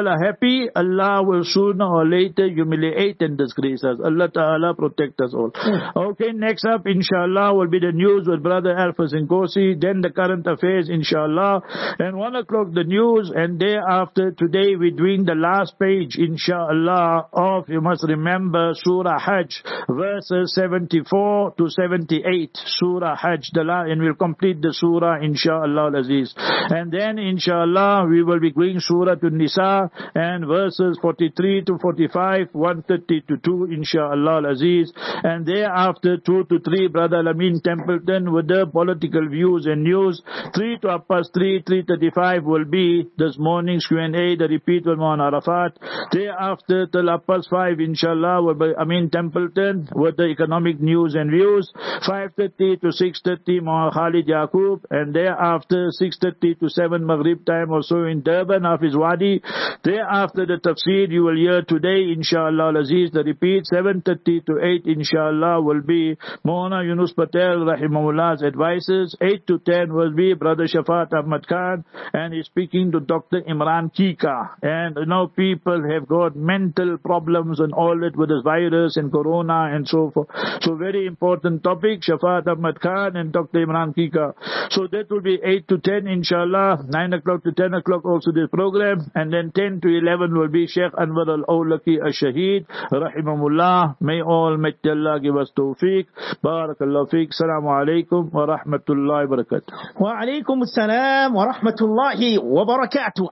people are happy, Allah will sooner or later humiliate and disgrace us. Allah Ta'ala protect us all. Okay, next up, inshallah, will be the news with Brother Alphas Nkosi, then the current affairs, inshallah, and one o'clock the news, and thereafter, today we're doing the last page, inshallah, of, you must remember, Surah Hajj, verses seventy-four to seventy-eight, Surah Hajj, the la- and we'll complete the surah, inshallah al-Aziz. And then, inshallah, we will be going Surah to Nisa, and verses forty-three to forty-five, one thirty to two, inshallah al-Aziz. And thereafter, two to three, Brother Lamin Templeton with the political views and news. three to half past three, three thirty-five will be this morning's Q and A, the repeat with Mohan Arafat. Thereafter, till half past five, inshallah, will be Amin Templeton with the economic news and views. five thirty to six thirty, Mohan Khalid Yaqub. And thereafter, six thirty to seven Maghrib time also in Durban, Hafiz Wadi. Thereafter, the tafsir you will hear today, inshallah al-Aziz, the repeat, seven thirty to eight, inshallah, will be Mona Yunus Patel, Rahimahullah's advices. eight to ten will be Brother Shafat Ahmad Khan, and he's speaking to Doctor Imran Kika. And you know, people have got mental problems and all that with this virus and corona and so forth. So very important topic, Shafat Ahmad Khan and Doctor Imran Kika. So that will be eight to ten, inshallah. nine o'clock to ten o'clock also this program. And then ten to eleven will be Sheikh Anwar Al-Awlaki Al-Shaheed, Rahimahullah. May Almighty Allah give us tawfiq. Barakallahu fiqh. Assalamu alaikum wa rahmatullahi wa barakatuh. Wa alaikum assalam wa rahmatullahi wa barakatuh.